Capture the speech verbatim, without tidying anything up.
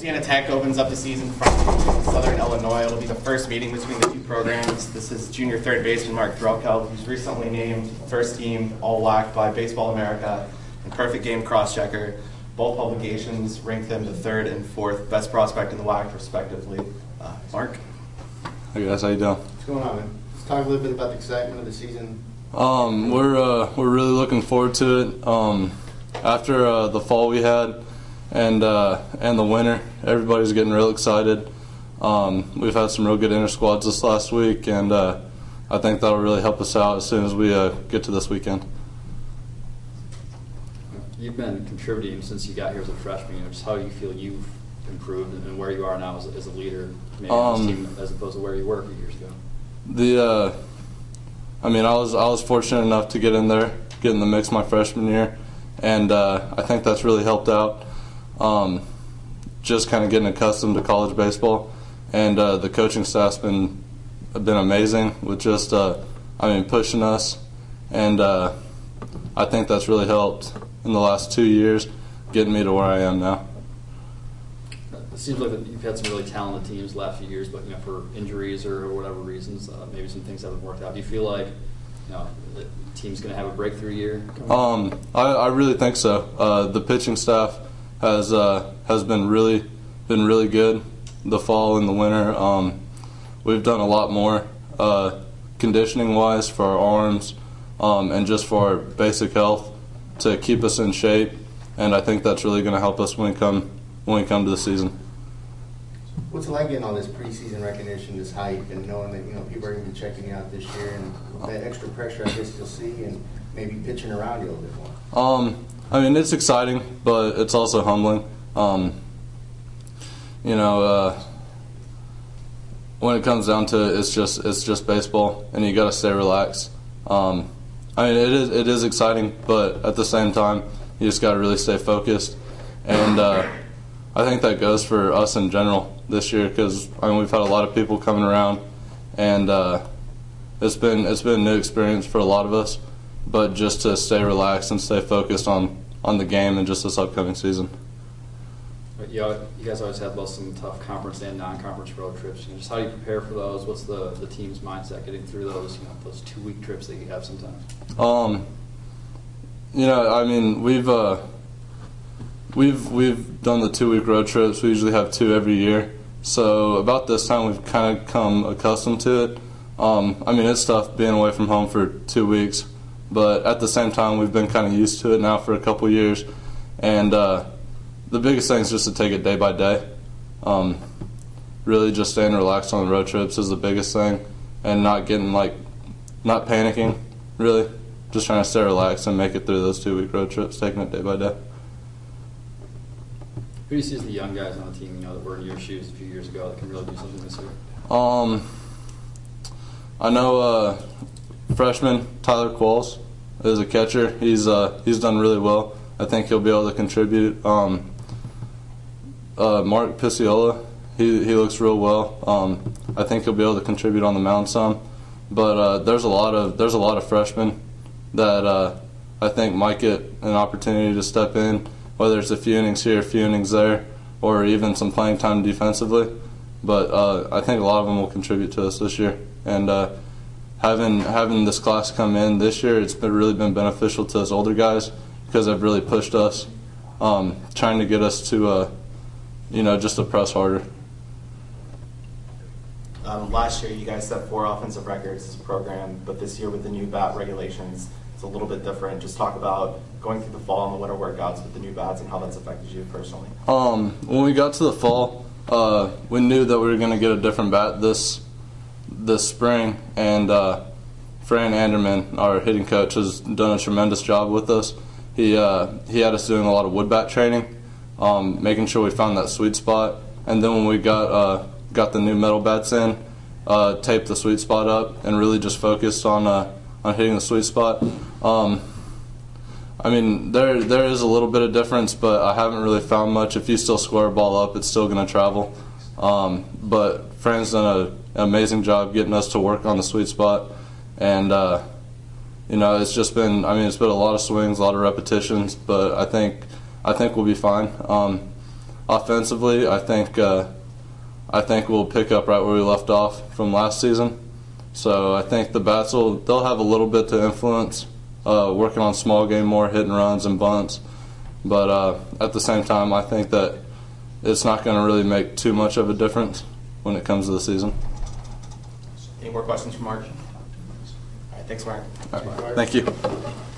Louisiana Tech opens up the season from Southern Illinois. It'll be the first meeting between the two programs. This is junior third baseman Mark Threlkeld, who's recently named first team All W A C by Baseball America and Perfect Game Crosschecker. Both publications ranked him the third and fourth best prospect in the W A C, respectively. Uh, Mark? Hey guys, how you doing? What's going on, man? Let's talk a little bit about the excitement of the season. Um, we're uh, we're really looking forward to it. Um, after uh, the fall we had and uh, and the winter, everybody's getting real excited. Um, we've had some real good inter squads this last week, and uh, I think that'll really help us out as soon as we uh, get to this weekend. You've been contributing since you got here as a freshman. You know, just how do you feel you've improved and where you are now as a, as a leader, maybe um, on this team, as opposed to where you were a few years ago? The, uh, I mean, I was I was fortunate enough to get in there, get in the mix my freshman year, and uh, I think that's really helped out. Um, just kind of getting accustomed to college baseball, and uh, the coaching staff's been been amazing with just uh, I mean pushing us, and uh, I think that's really helped in the last two years, getting me to where I am now. It seems like you've had some really talented teams the last few years, but you know, for injuries or whatever reasons, uh, maybe some things haven't worked out. Do you feel like you know, the team's going to have a breakthrough year? Um, I, I really think so. Uh, the pitching staff has uh, has been really been really good the fall and the winter. Um, we've done a lot more uh, conditioning wise for our arms um, and just for our basic health to keep us in shape, and I think that's really going to help us when we come when we come to the season. What's it like getting all this preseason recognition, this hype, and knowing that you know people are going to be checking you out this year, and that extra pressure I guess you'll see, and maybe pitching around you a little bit more? Um, I mean, it's exciting, but it's also humbling. Um, you know, uh, when it comes down to it, it's just it's just baseball, and you got to stay relaxed. Um, I mean, it is it is exciting, but at the same time, you just got to really stay focused, and uh, I think that goes for us in general this year because I mean we've had a lot of people coming around, and uh, it's been it's been a new experience for a lot of us. But just to stay relaxed and stay focused on, on the game and just this upcoming season. But you, you guys always have both some tough conference and non-conference road trips. You know, just how do you prepare for those? What's the, the team's mindset getting through those you know those two week trips that you have sometimes? Um, you know, I mean we've uh, we've we've done the two week road trips. We usually have two every year. So about this time we've kind of come accustomed to it. Um, I mean it's tough being away from home for two weeks. But at the same time, we've been kind of used to it now for a couple years, and uh, the biggest thing is just to take it day by day. Um, really, just staying relaxed on the road trips is the biggest thing, and not getting like, not panicking. Really, just trying to stay relaxed and make it through those two-week road trips, taking it day by day. Who do you see as the young guys on the team, you know, that were in your shoes a few years ago that can really do something this year? Um, I know. Uh, Freshman Tyler Qualls is a catcher. He's uh, he's done really well. I think he'll be able to contribute. Um, uh, Mark Picciola, he he looks real well. Um, I think he'll be able to contribute on the mound some. But uh, there's a lot of there's a lot of freshmen that uh, I think might get an opportunity to step in, whether it's a few innings here, a few innings there, or even some playing time defensively. But uh, I think a lot of them will contribute to us this year. And uh, Having having this class come in this year, it's been really been beneficial to us older guys because they've really pushed us, um, trying to get us to, uh, you know, just to press harder. Um, last year, you guys set four offensive records as a program, but this year with the new bat regulations, it's a little bit different. Just talk about going through the fall and the winter workouts with the new bats and how that's affected you personally. Um, when we got to the fall, uh, we knew that we were going to get a different bat this. this spring, and uh, Fran Anderman, our hitting coach, has done a tremendous job with us. He uh, he had us doing a lot of wood bat training, um, making sure we found that sweet spot, and then when we got uh, got the new metal bats in, uh, taped the sweet spot up, and really just focused on uh, on hitting the sweet spot. Um, I mean, there there is a little bit of difference, but I haven't really found much. If you still square a ball up, it's still going to travel. Um, but Fran's done a an amazing job getting us to work on the sweet spot, and uh, you know it's just been I mean it's been a lot of swings, a lot of repetitions, but I think I think we'll be fine. Um, offensively, I think uh, I think we'll pick up right where we left off from last season. So I think the bats will they'll have a little bit to influence, uh, working on small game more, hitting runs and bunts. But uh, at the same time, I think that it's not going to really make too much of a difference when it comes to the season. Any more questions for Mark? All right, thanks, Mark. All right. Thank you.